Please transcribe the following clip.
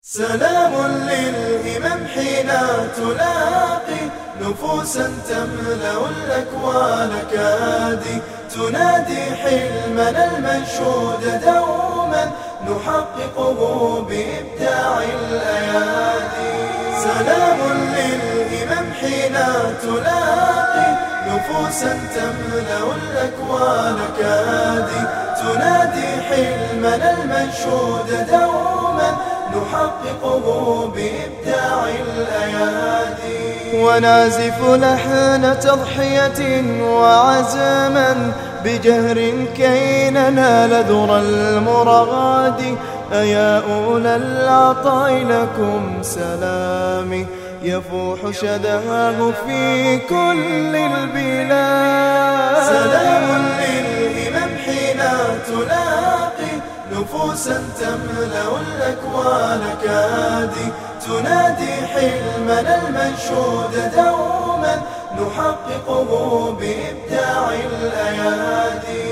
سلام للهمم حين تلاقي نفوسا تملأ الأكوان كادي تنادي حلمنا المنشود دوما نحققه بإبداع الأيادي. سلام للهمم حين تلاقي نفوسا تملأ الأكوان كادي تنادي حلمنا المنشود دوما نحققه بإبداع الأيادي. ونعزف لحن تضحية وعزما بجهر كي ننال ذرى المراد. أيا أولى العطاء لكم سلامي يفوح شذاه في كل البلاد. سلام للهمم حين تلاقي نفوسا تملأ الأكوان كادي تنادي حلمنا المنشود دوما نحققه بإبداع الأيادي.